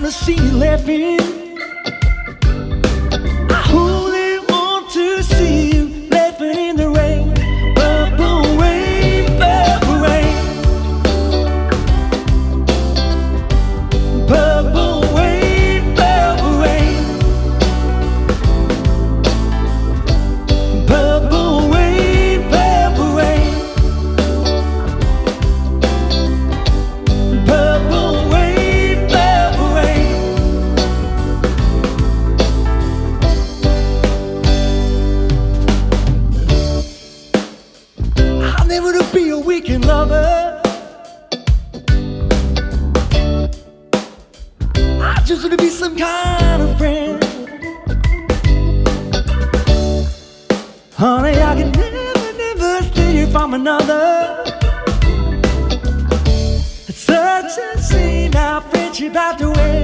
wanna see you laughing. I only want to see you laughing in the rain. Purple rain, purple rain. Purple rain, purple rain. Purple rain, purple rain. Purple rain, purple rain. I'll never be a weekend lover. I just want to be some kind of friend. Honey, I can never steal from another. It's such a shame our friendship out the way.